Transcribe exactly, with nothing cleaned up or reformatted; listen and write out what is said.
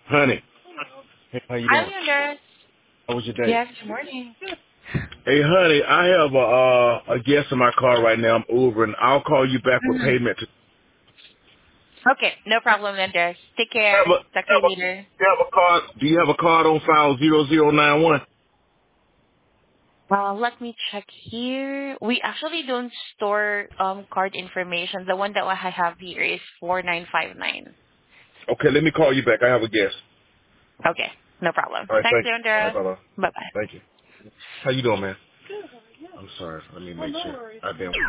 Honey, hey, how you Hi, doing? Leandra. How was your day? Yes, good morning. Hey, honey, I have a uh, a guest in my car right now. I'm Ubering. I'll call you back with Mhm. payment. To Okay, no problem, Leandra. Take have care. a Talk to you have a later. you have a card? Do you have a card on file zero zero nine one? Uh, let me check here. We actually don't store um card information. The one that I have here is four nine five nine. Okay, let me call you back. I have a guest. Okay, no problem. All right, Thanks, thank you. All right, Leandra. bye bye. Bye bye. Thank you. How you doing, man? I'm sorry. Let me make sure. I've been.